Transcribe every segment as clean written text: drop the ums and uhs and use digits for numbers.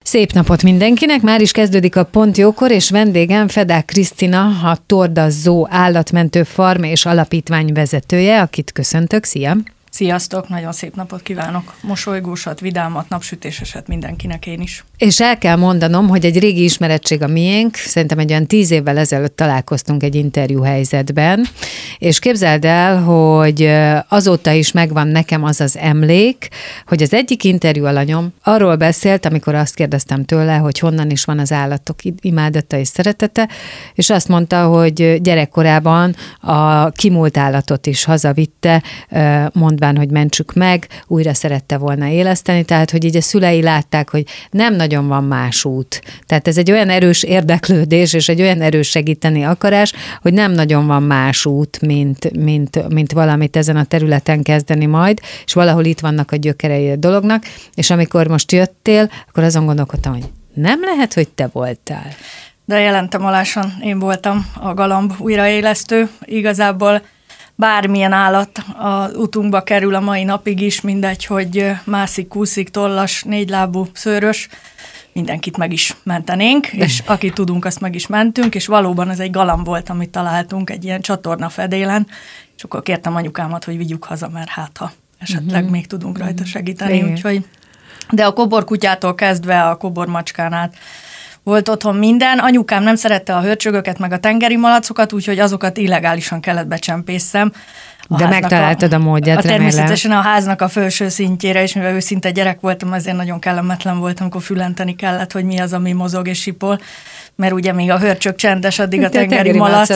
Szép napot mindenkinek, már is kezdődik a Pont Jókor, és vendégem Fedák Krisztina, a Torda Zoo állatmentő farm és alapítvány vezetője, akit köszöntök. Szia! Sziasztok, nagyon szép napot kívánok. Mosolygósat, vidámat, napsütéseset mindenkinek én is. És el kell mondanom, hogy egy régi ismerettség a miénk, szerintem egy olyan 10 évvel ezelőtt találkoztunk egy interjú helyzetben, és képzeld el, hogy azóta is megvan nekem az az emlék, hogy az egyik interjú alanyom arról beszélt, amikor azt kérdeztem tőle, hogy honnan is van az állatok imádata és szeretete, és azt mondta, hogy gyerekkorában a kimúlt állatot is hazavitte, mondván, hogy mentsük meg, újra szerette volna éleszteni, tehát, hogy így a szülei látták, hogy nem nagyon van más út. Tehát ez egy olyan erős érdeklődés, és egy olyan erős segíteni akarás, hogy nem nagyon van más út, mint valamit ezen a területen kezdeni majd, és valahol itt vannak a gyökerei a dolognak, és amikor most jöttél, akkor azon gondolkodtam, hogy nem lehet, hogy te voltál. De jelentem alásan, én voltam a galamb újraélesztő. Igazából bármilyen állat az utunkba kerül a mai napig is, mindegy, hogy mászik, kúszik, tollas, négylábú, szőrös, mindenkit meg is mentenénk, és akit tudunk, azt meg is mentünk, és valóban ez egy galamb volt, amit találtunk egy ilyen csatorna fedélen, és akkor kértem anyukámat, hogy vigyük haza, mert hát ha esetleg még tudunk rajta segíteni, úgyhogy. De a koborkutyától kezdve a kobormacskán át volt otthon minden. Anyukám nem szerette a hörcsögöket, meg a tengeri malacokat, úgyhogy azokat illegálisan kellett becsempészem. De megtaláltad a módját, remélem. Természetesen a háznak a felső szintjére, és mivel őszinte gyerek voltam, ezért nagyon kellemetlen voltam, amikor fülenteni kellett, hogy mi az, ami mozog és sipol, mert ugye még a hörcsög csendes, addig a tengeri malac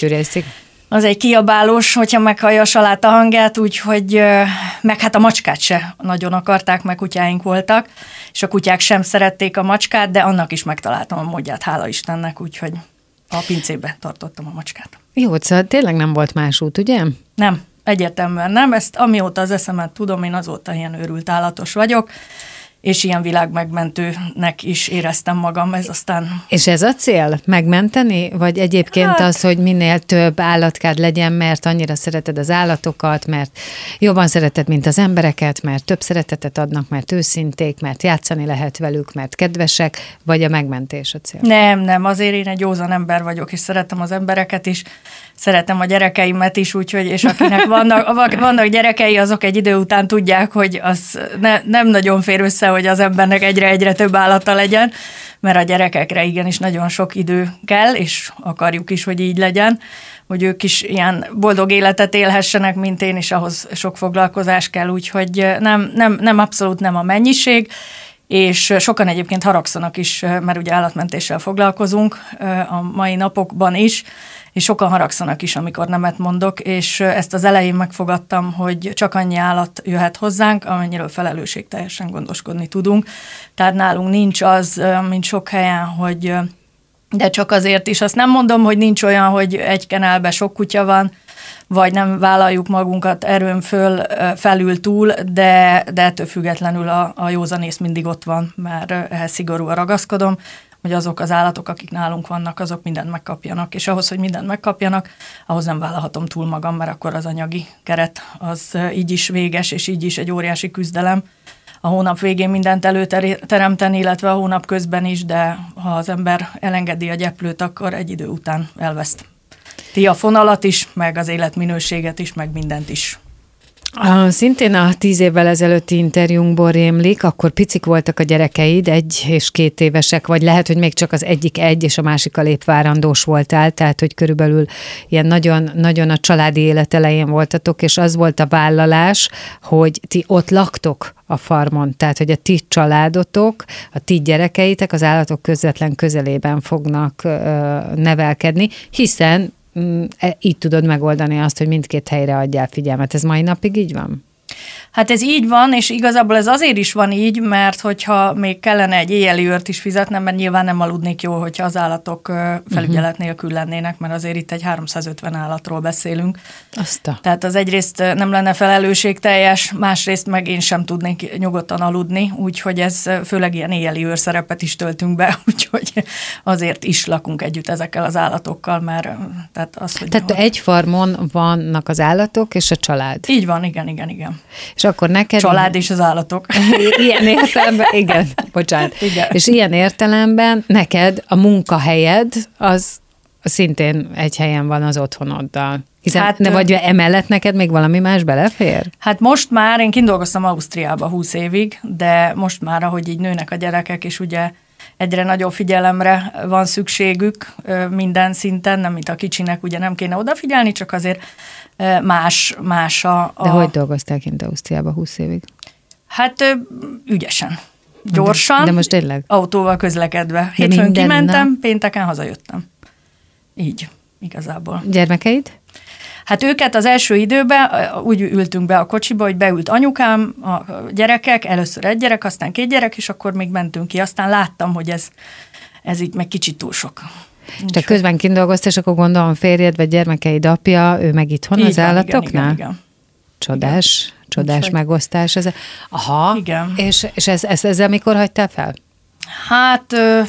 az egy kiabálós, hogyha meghallja a saláta hangját, úgyhogy meg hát a macskát se nagyon akarták, meg kutyáink voltak, és a kutyák sem szerették a macskát, de annak is megtaláltam a módját, hála Istennek, úgyhogy a pincébe tartottam a macskát. Jó, szóval tényleg nem volt más út, ugye? Nem, egyértelműen nem. Ezt amióta az eszemet tudom, én azóta ilyen őrült állatos vagyok, és ilyen világmegmentőnek is éreztem magam, ez aztán... És ez a cél? Megmenteni? Vagy egyébként az, hogy minél több állatkád legyen, mert annyira szereted az állatokat, mert jobban szereted, mint az embereket, mert több szeretetet adnak, mert őszinték, mert játszani lehet velük, mert kedvesek, vagy a megmentés a cél? Nem, azért én egy józan ember vagyok, és szeretem az embereket is, szeretem a gyerekeimet is, úgyhogy, és akinek vannak gyerekei, azok egy idő után tudják, hogy az nem nagyon fér össze, hogy az embernek egyre több állata legyen, mert a gyerekekre igenis nagyon sok idő kell, és akarjuk is, hogy így legyen, hogy ők is ilyen boldog életet élhessenek, mint én, és ahhoz sok foglalkozás kell, úgyhogy nem abszolút nem a mennyiség, és sokan egyébként haragszanak is, mert ugye állatmentéssel foglalkozunk a mai napokban is, és sokan haragszanak is, amikor nemet mondok, és ezt az elején megfogadtam, hogy csak annyi állat jöhet hozzánk, amennyiről felelősségteljesen gondoskodni tudunk. Tehát nálunk nincs az, mint sok helyen, hogy de csak azért is. Azt nem mondom, hogy nincs olyan, hogy egy kenelben sok kutya van, vagy nem vállaljuk magunkat erőn felül túl, de ettől függetlenül a józanész mindig ott van, mert ehhez szigorúan ragaszkodom, hogy azok az állatok, akik nálunk vannak, azok mindent megkapjanak, és ahhoz, hogy mindent megkapjanak, ahhoz nem vállalhatom túl magam, mert akkor az anyagi keret az így is véges, és így is egy óriási küzdelem. A hónap végén mindent előteremteni, illetve a hónap közben is, de ha az ember elengedi a gyeplőt, akkor egy idő után elveszt. Ti a fonalat is, meg az életminőséget is, meg mindent is. Szintén a 10 évvel ezelőtti interjúnkból rémlik, akkor picik voltak a gyerekeid, 1 és 2 évesek, vagy lehet, hogy még csak az egyik 1, és a másik a lépvárandós voltál, tehát, hogy körülbelül ilyen nagyon, nagyon a családi élet elején voltatok, és az volt a vállalás, hogy ti ott laktok a farmon, tehát, hogy a ti családotok, a ti gyerekeitek az állatok közvetlen közelében fognak nevelkedni, hiszen így tudod megoldani azt, hogy mindkét helyre adjál figyelmet. Ez mai napig így van? Hát ez így van, és igazából ez azért is van így, mert hogyha még kellene egy éjjeli őrt is fizetnem, mert nyilván nem aludnék jó, hogyha az állatok felügyelet nélkül lennének, mert azért itt egy 350 állatról beszélünk. Tehát az egyrészt nem lenne felelősségteljes, másrészt meg én sem tudnék nyugodtan aludni, úgyhogy ez főleg ilyen éjjeli őrszerepet is töltünk be, úgyhogy azért is lakunk együtt ezekkel az állatokkal, mert tehát az, hogy... Tehát egy farmon vannak az állatok és a család. Így van, igen. És akkor neked... Család és az állatok. Ilyen értelemben, igen, bocsánat. Igen. És ilyen értelemben neked a munkahelyed az szintén egy helyen van az otthonoddal. Hiszen vagy emellett neked még valami más belefér? Hát most már, én kint dolgoztam Ausztriába 20 évig, de most már, ahogy így nőnek a gyerekek, és ugye egyre nagyobb figyelemre van szükségük minden szinten, nem mint a kicsinek, ugye nem kéne odafigyelni, csak azért más a... De hogy dolgoztál kint Ausztriába 20 évig? Hát ügyesen, gyorsan, de most tényleg? Autóval közlekedve. Hétfőn kimentem, pénteken hazajöttem. Így, igazából. Gyermekeid? Hát őket az első időben úgy ültünk be a kocsiba, hogy beült anyukám, a gyerekek, először egy gyerek, aztán 2 gyerek, és akkor még mentünk ki. Aztán láttam, hogy ez így meg kicsit túl sok. Te közben kint dolgoztál, és akkor gondolom férjed vagy gyermekeid apja, ő meg itthon így az van, állatoknál? Igen. Csodás megosztás. Aha. Igen. És ezzel mikor hagytál fel? Hát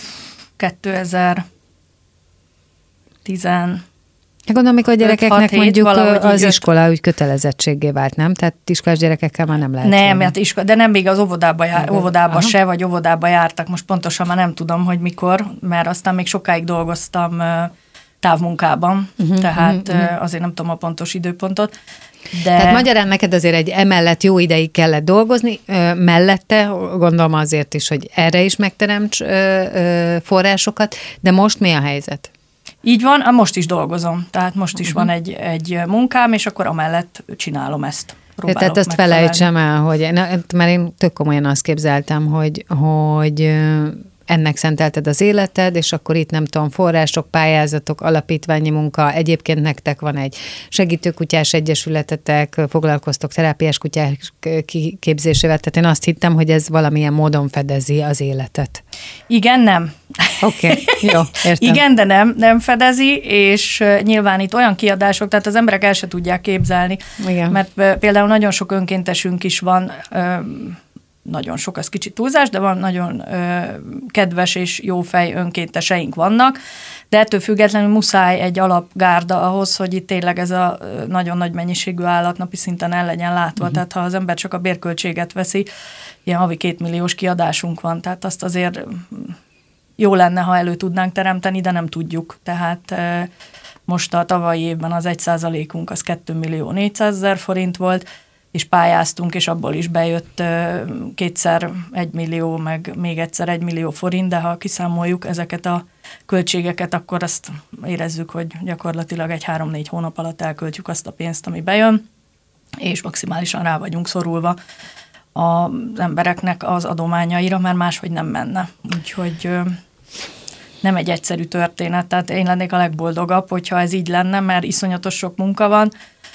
2010. Gondolom, amikor a gyerekeknek mondjuk az iskola úgy kötelezettségé vált, nem? Tehát iskolás gyerekekkel már nem lehet. Nem, hát de nem még az óvodába se, vagy óvodába jártak. Most pontosan már nem tudom, hogy mikor, mert aztán még sokáig dolgoztam távmunkában, tehát azért nem tudom a pontos időpontot. De... Tehát magyarán neked azért egy emellett jó ideig kellett dolgozni, mellette gondolom azért is, hogy erre is megteremts forrásokat, de most mi a helyzet? Így van, most is dolgozom, tehát most is van egy munkám, és akkor amellett csinálom ezt. Tehát azt felejtsem el, mert én tök komolyan azt képzeltem, hogy ennek szentelted az életed, és akkor itt nem tudom, források, pályázatok, alapítványi munka, egyébként nektek van egy segítőkutyás egyesületetek, foglalkoztok terápiás kutyák képzésével, tehát én azt hittem, hogy ez valamilyen módon fedezi az életet. Igen, nem. Oké, jó, értem. Igen, de nem fedezi, és nyilván itt olyan kiadások, tehát az emberek el se tudják képzelni, igen. Mert például nagyon sok önkéntesünk is van, nagyon sok, az kicsit túlzás, de van nagyon kedves és jófej önkénteseink vannak, de ettől függetlenül muszáj egy alapgárda ahhoz, hogy itt tényleg ez a nagyon nagy mennyiségű állat napi szinten el legyen látva. Tehát ha az ember csak a bérköltséget veszi, ilyen havi 2 milliós kiadásunk van, tehát azt azért jó lenne, ha elő tudnánk teremteni, de nem tudjuk. Tehát most a tavalyi évben az 1%-unk az 2.400.000 forint volt, és pályáztunk, és abból is bejött kétszer 1 millió, meg még egyszer 1 millió forint, de ha kiszámoljuk ezeket a költségeket, akkor azt érezzük, hogy gyakorlatilag egy 3-4 hónap alatt elköltjük azt a pénzt, ami bejön, és maximálisan rá vagyunk szorulva az embereknek az adományaira, mert máshogy nem menne. Úgyhogy nem egy egyszerű történet, tehát én lennék a legboldogabb, hogyha ez így lenne, mert iszonyatos sok munka van,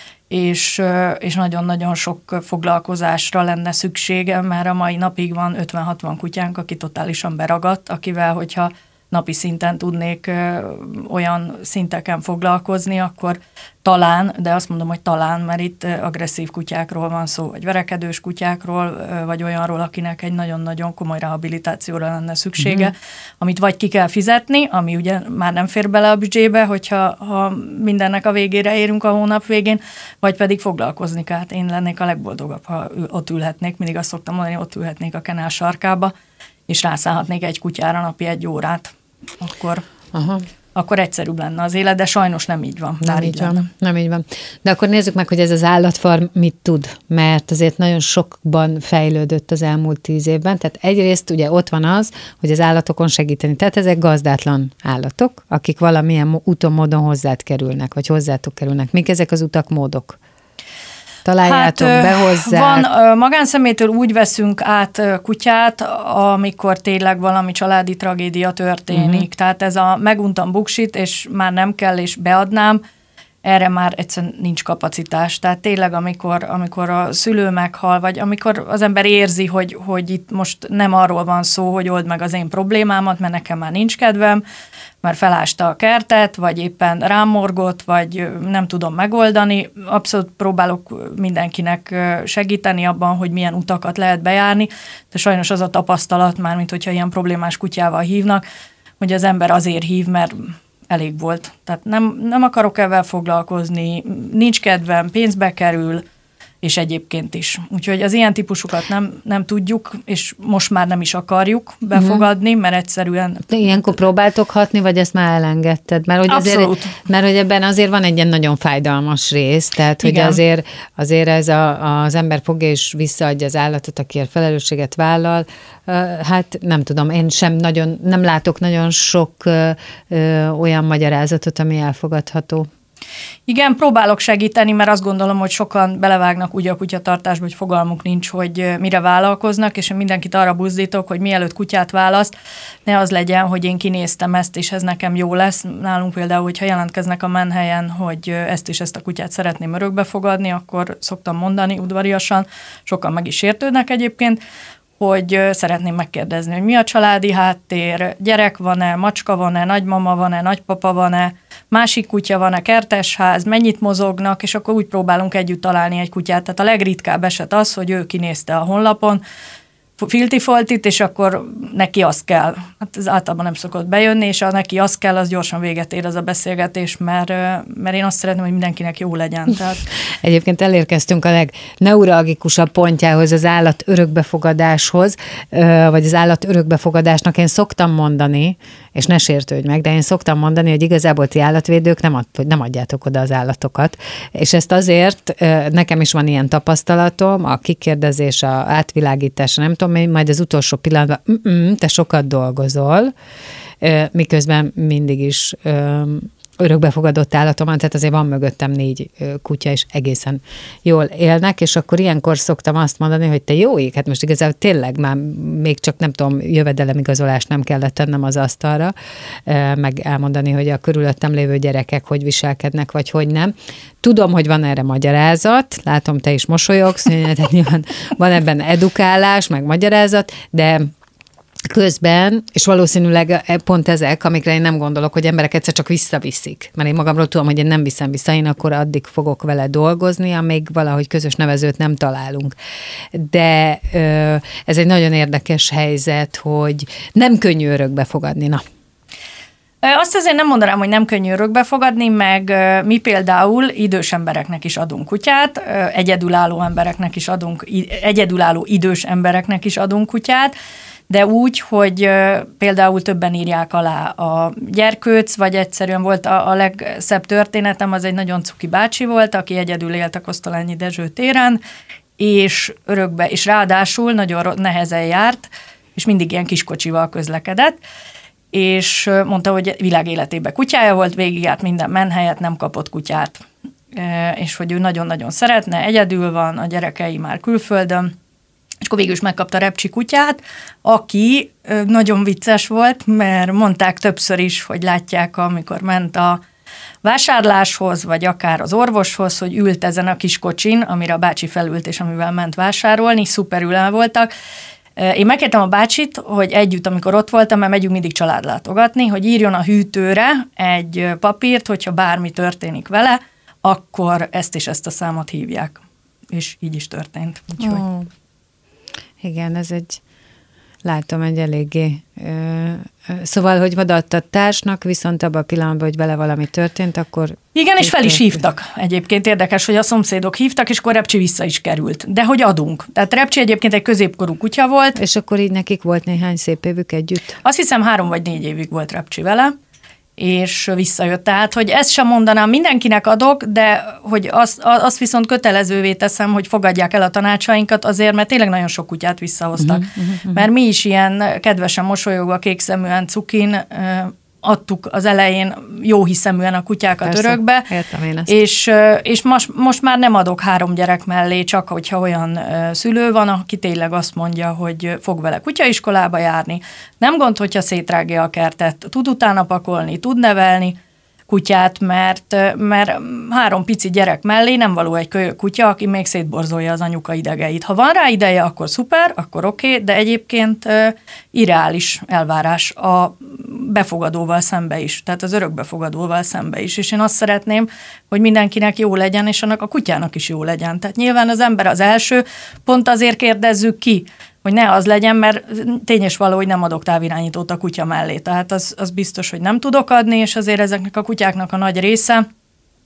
és nagyon-nagyon sok foglalkozásra lenne szüksége, mert a mai napig van 50-60 kutyánk, aki totálisan beragadt, akivel, hogyha napi szinten tudnék olyan szinteken foglalkozni, akkor talán, de azt mondom, hogy talán, mert itt agresszív kutyákról van szó, vagy verekedős kutyákról, vagy olyanról, akinek egy nagyon-nagyon komoly rehabilitációra lenne szüksége, amit vagy ki kell fizetni, ami ugye már nem fér bele a büdzsébe, hogyha mindennek a végére érünk a hónap végén, vagy pedig foglalkozni kell. Hát én lennék a legboldogabb, ha ott ülhetnék, mindig azt szoktam mondani, ott ülhetnék a kenál sarkába, és rászállhatnék egy kutyára napi 1 órát. Akkor egyszerűbb lenne az élet, de sajnos nem így van. Nem így van. De akkor nézzük meg, hogy ez az állatfarm mit tud, mert azért nagyon sokban fejlődött az elmúlt 10 évben. Tehát egyrészt ugye ott van az, hogy az állatokon segíteni. Tehát ezek gazdátlan állatok, akik valamilyen úton, módon hozzád kerülnek, vagy hozzátok kerülnek. Mik ezek az utak, módok? Találjátok be hozzá. Van, magánszemélytől úgy veszünk át kutyát, amikor tényleg valami családi tragédia történik. Tehát ez a meguntam buksit, és már nem kell, és beadnám, erre már egyszerűen nincs kapacitás. Tehát tényleg, amikor a szülő meghal, vagy amikor az ember érzi, hogy itt most nem arról van szó, hogy old meg az én problémámat, mert nekem már nincs kedvem, mert felásta a kertet, vagy éppen rámorgott, vagy nem tudom megoldani. Abszolút próbálok mindenkinek segíteni abban, hogy milyen utakat lehet bejárni, de sajnos az a tapasztalat már, mint hogyha ilyen problémás kutyával hívnak, hogy az ember azért hív, mert elég volt. Tehát nem akarok ezzel foglalkozni, nincs kedvem, pénzbe kerül, és egyébként is. Úgyhogy az ilyen típusukat nem tudjuk, és most már nem is akarjuk befogadni, mert egyszerűen... De ilyenkor próbáltok hatni, vagy ezt már elengedted? Abszolút. Mert hogy ebben azért van egy ilyen nagyon fájdalmas rész, tehát hogy azért ez az ember fogja és visszaadja az állatot, aki a felelősséget vállal. Hát nem tudom, én sem nem látok nagyon sok olyan magyarázatot, ami elfogadható. Igen, próbálok segíteni, mert azt gondolom, hogy sokan belevágnak úgy a kutyatartásba, hogy fogalmuk nincs, hogy mire vállalkoznak, és én mindenkit arra buzdítok, hogy mielőtt kutyát választ, ne az legyen, hogy én kinéztem ezt, és ez nekem jó lesz. Nálunk például, hogyha jelentkeznek a menhelyen, hogy ezt a kutyát szeretném örökbe fogadni, akkor szoktam mondani udvariasan, sokan meg is értődnek egyébként, hogy szeretném megkérdezni, hogy mi a családi háttér, gyerek van-e, macska van-e, nagymama van-e, nagypapa van-e, másik kutya van-e, kertesház, mennyit mozognak, és akkor úgy próbálunk együtt találni egy kutyát. Tehát a legritkább eset az, hogy ő kinézte a honlapon, filtifoltit, és akkor neki az kell. Hát ez általában nem szokott bejönni, és ha neki az kell, az gyorsan véget ér az a beszélgetés, mert én azt szeretném, hogy mindenkinek jó legyen. Tehát... Egyébként elérkeztünk a legneuralgikusabb pontjához, az állat örökbefogadáshoz, vagy az állat örökbefogadásnak én szoktam mondani, és ne sértődj meg, de én szoktam mondani, hogy igazából ti állatvédők nem adjátok oda az állatokat. És ezt azért, nekem is van ilyen tapasztalatom, a kikérdezés, a átvilágítás, nem tudom, majd az utolsó pillanatban, te sokat dolgozol, miközben mindig is örökbefogadott állatom van, tehát azért van mögöttem 4 kutya, és egészen jól élnek, és akkor ilyenkor szoktam azt mondani, hogy te jó ég, hát most igazából tényleg már még csak nem tudom, jövedelemigazolást nem kellett tennem az asztalra, meg elmondani, hogy a körülöttem lévő gyerekek hogy viselkednek, vagy hogy nem. Tudom, hogy van erre magyarázat, látom, te is mosolyogsz, tehát nyilván van ebben edukálás, meg magyarázat, de közben, és valószínűleg pont ezek, amikre én nem gondolok, hogy emberek egyszer csak visszaviszik. Mert én magamról tudom, hogy én nem viszem vissza, én akkor addig fogok vele dolgozni, amíg valahogy közös nevezőt nem találunk. De ez egy nagyon érdekes helyzet, hogy nem könnyű örökbefogadni. Na. Azt azért nem mondanám, hogy nem könnyű örökbefogadni, meg mi például idős embereknek is adunk kutyát, egyedülálló idős embereknek is adunk kutyát, de úgy, hogy például többen írják alá a gyerkőc, vagy egyszerűen volt a legszebb történetem, az egy nagyon cuki bácsi volt, aki egyedül élt a Kosztolányi Dezső téren, és ráadásul nagyon nehezen járt, és mindig ilyen kiskocsival közlekedett, és mondta, hogy világ életében kutyája volt, végigjárt minden menhelyet, nem kapott kutyát, és hogy ő nagyon-nagyon szeretne, egyedül van, a gyerekei már külföldön, és akkor végül is megkapta Repcsi kutyát, aki nagyon vicces volt, mert mondták többször is, hogy látják, amikor ment a vásárláshoz, vagy akár az orvoshoz, hogy ült ezen a kis kocsin, amire a bácsi felült, és amivel ment vásárolni, szuperül el voltak. Én megkértem a bácsit, hogy együtt, amikor ott voltam, mert megyünk mindig családlátogatni, hogy írjon a hűtőre egy papírt, hogyha bármi történik vele, akkor ezt és ezt a számot hívják. És így is történt. Úgyhogy... Igen, ez látom egy eléggé, szóval, hogy odaadtad társnak, viszont abban a pillanatban, hogy vele valami történt, akkor... Igen, és fel is hívtak. Egyébként érdekes, hogy a szomszédok hívtak, és akkor Repcsi vissza is került. De hogy adunk. Tehát Repcsi egyébként egy középkorú kutya volt. És akkor így nekik volt néhány szép évük együtt? Azt hiszem 3 vagy 4 évig volt Repcsi vele, és visszajött. Tehát, hogy ezt sem mondanám, mindenkinek adok, de hogy azt viszont kötelezővé teszem, hogy fogadják el a tanácsainkat azért, mert tényleg nagyon sok kutyát visszahoztak. Mert mi is ilyen kedvesen mosolyogva, kékszeműen, cukin adtuk az elején jó hiszeműen a kutyákat persze, örökbe, értem én ezt. És most már nem adok 3 gyerek mellé, csak hogyha olyan szülő van, aki tényleg azt mondja, hogy fog vele kutyaiskolába járni. Nem gond, hogyha szétrágja a kertet, tud utána pakolni, tud nevelni kutyát, mert 3 pici gyerek mellé nem való egy kölyök kutya, aki még szétborzolja az anyuka idegeit. Ha van rá ideje, akkor szuper, akkor oké, de egyébként irreális elvárás a befogadóval szembe is, tehát az örökbefogadóval szembe is. És én azt szeretném, hogy mindenkinek jó legyen, és annak a kutyának is jó legyen. Tehát nyilván az ember az első, pont azért kérdezzük ki, hogy ne az legyen, mert tényes való, hogy nem adok távirányítót a kutya mellé. Tehát az biztos, hogy nem tudok adni, és azért ezeknek a kutyáknak a nagy része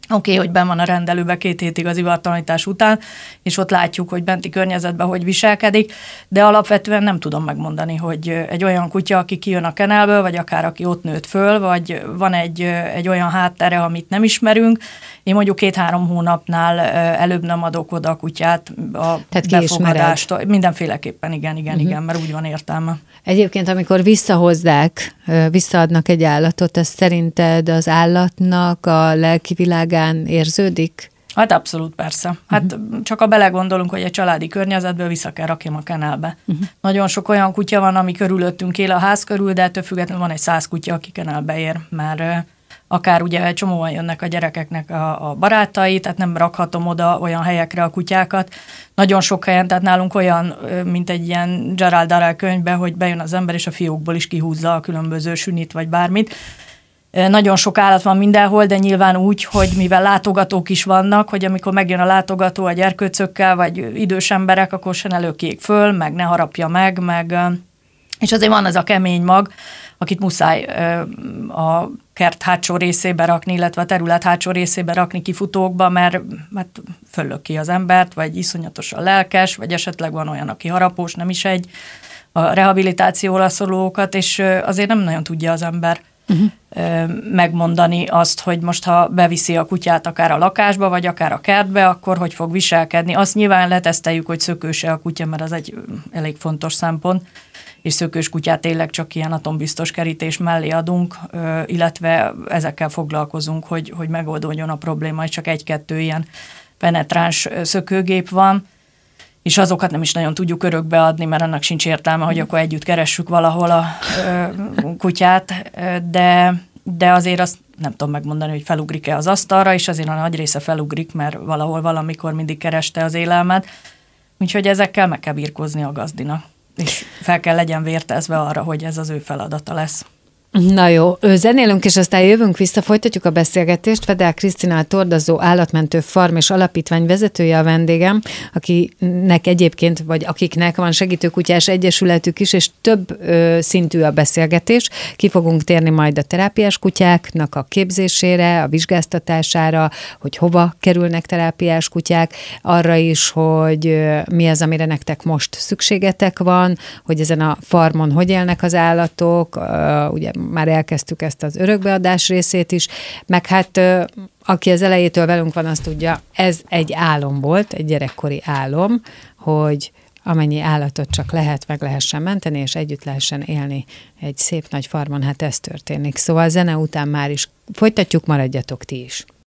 Oké, hogy benn van a rendelőbe 2 hétig az ivartalanítás után, és ott látjuk, hogy benti környezetben hogy viselkedik, de alapvetően nem tudom megmondani, hogy egy olyan kutya, aki kijön a kenelből, vagy akár aki ott nőtt föl, vagy van egy olyan háttere, amit nem ismerünk. Én mondjuk 2-3 hónapnál előbb nem adok oda a kutyát a befogadást. Mindenféleképpen, igen, mert úgy van értelme. Egyébként, amikor visszaadnak egy állatot, ez szerinted az állatnak a lelki világán érződik? Hát abszolút, persze. Hát csak ha belegondolunk, hogy egy családi környezetből vissza kell rakjam a kenelbe. Nagyon sok olyan kutya van, ami körülöttünk él a ház körül, de ettől függetlenül van egy 100 kutya, aki kenelbe ér, mert akár ugye csomóan jönnek a gyerekeknek a barátai, tehát nem rakhatom oda olyan helyekre a kutyákat. Nagyon sok helyen, tehát nálunk olyan, mint egy ilyen Gerald Darrell könyvbe, hogy bejön az ember, és a fiókból is kihúzza a különböző sünit, vagy bármit. Nagyon sok állat van mindenhol, de nyilván úgy, hogy mivel látogatók is vannak, hogy amikor megjön a látogató a gyerkőcökkel, vagy idős emberek, akkor se ne lökjék föl, meg ne harapja meg, és azért van ez a kemény mag, akit muszáj a kert hátsó részébe rakni, illetve a terület hátsó részébe rakni kifutókba, mert föllöki az embert, vagy iszonyatosan lelkes, vagy esetleg van olyan, aki harapós, nem is a rehabilitációra szorulókat, és azért nem nagyon tudja az ember megmondani azt, hogy most ha beviszi a kutyát akár a lakásba, vagy akár a kertbe, akkor hogy fog viselkedni. Azt nyilván leteszteljük, hogy szökőse a kutya, mert az egy elég fontos szempont, és szökős kutyát tényleg csak ilyen atombiztos kerítés mellé adunk, illetve ezekkel foglalkozunk, hogy megoldódjon a probléma, és csak 1-2 ilyen penetráns szökőgép van, és azokat nem is nagyon tudjuk örökbe adni, mert annak sincs értelme, hogy akkor együtt keressük valahol a kutyát, de azért azt nem tudom megmondani, hogy felugrik-e az asztalra, és azért a nagy része felugrik, mert valahol valamikor mindig kereste az élelmet. Úgyhogy ezekkel meg kell birkózni a gazdinak, és fel kell legyen vértezve arra, hogy ez az ő feladata lesz. Na jó, zenélünk, és aztán jövünk vissza, folytatjuk a beszélgetést. Vedel Krisztina, a Tordazó Állatmentő Farm és Alapítvány vezetője a vendégem, akinek egyébként, vagy akiknek van segítőkutyás egyesületük is, és több szintű a beszélgetés. Ki fogunk térni majd a terápiás kutyáknak a képzésére, a vizsgáztatására, hogy hova kerülnek terápiás kutyák, arra is, hogy mi az, amire nektek most szükségetek van, hogy ezen a farmon hogy élnek az állatok, ugye már elkezdtük ezt az örökbeadás részét is, meg hát aki az elejétől velünk van, azt tudja, ez egy álom volt, egy gyerekkori álom, hogy amennyi állatot csak lehet, meg lehessen menteni, és együtt lehessen élni egy szép nagy farmon, hát ez történik. Szóval zene után már is folytatjuk, maradjatok ti is.